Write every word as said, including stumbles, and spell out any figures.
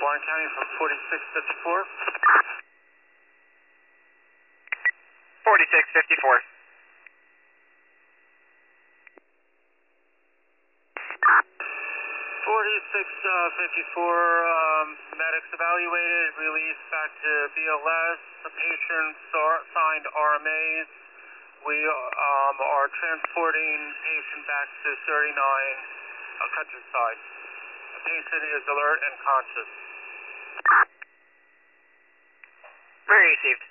Warren County from forty-six fifty-four. forty-six fifty-four. forty-six fifty-four, um, medics evaluated, released back to B L S. The patient signed R M As. We um, are transporting patient back to thirty-nine uh, Countryside. The patient is alert and conscious. Very received.